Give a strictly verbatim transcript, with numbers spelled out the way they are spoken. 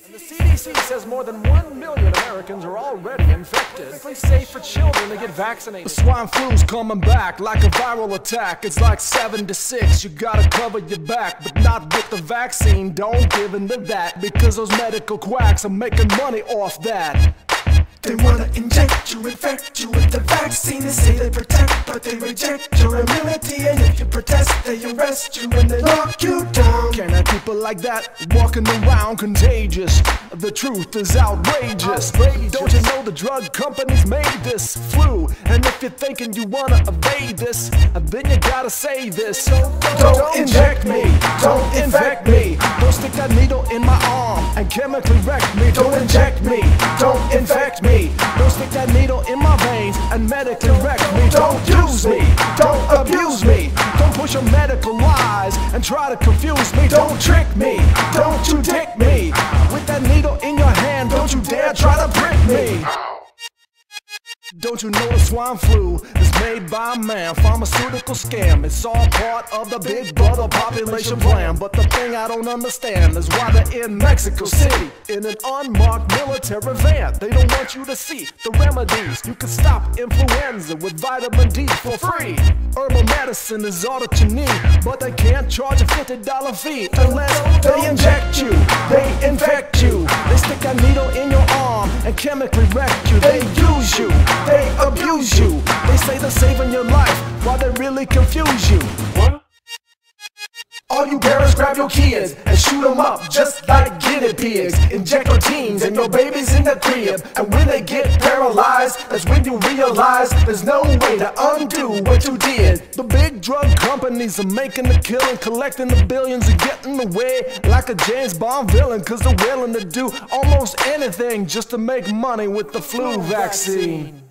The C D C says more than one million Americans are already infected. It's safe for children to get vaccinated. The swine flu's coming back like a viral attack. It's like seven to six, you gotta cover your back. But not with the vaccine, don't give in to that. Because those medical quacks are making money off that. They wanna inject you, infect you with the vaccine. They say they protect, but they reject your immunity. And if you protest, they arrest you and they lock you down. Can't have people like that walking around contagious. The truth is outrageous. outrageous. Don't you know the drug companies made this flu? And if you're thinking you wanna evade this, then you gotta say this. So don't, Don't don't inject me, don't infect me. Don't stick that needle in my arm and chemically wreck me. Don't inject me, don't infect me. Don't stick that needle in my veins and medically wreck me. Don't use me, don't abuse me. Don't push your medical lies and try to confuse me. Don't trick me, don't you dick me. With that needle in your hand, don't you dare try to prick me. Don't you know the swine flu is made by man? Pharmaceutical scam, it's all part of the big brother population plan. But the thing I don't understand is why they're in Mexico City in an unmarked military van. They don't want you to see the remedies. You can stop influenza with vitamin D for free. Herbal medicine is all that you need, but they can't charge a fifty dollar fee unless they inject you, they infect you. They stick a needle in your arm and chemically wreck you. They use you, they abuse you. They say they're saving your life while they really confuse you. What? All you parents grab your kids and shoot them up just like guinea pigs. Inject your teens and your babies in the crib. And when they get paralyzed, that's when you realize there's no way to undo what you did. The big drug companies are making the killing, collecting the billions and getting away like a James Bond villain. Cause they're willing to do almost anything just to make money with the flu vaccine.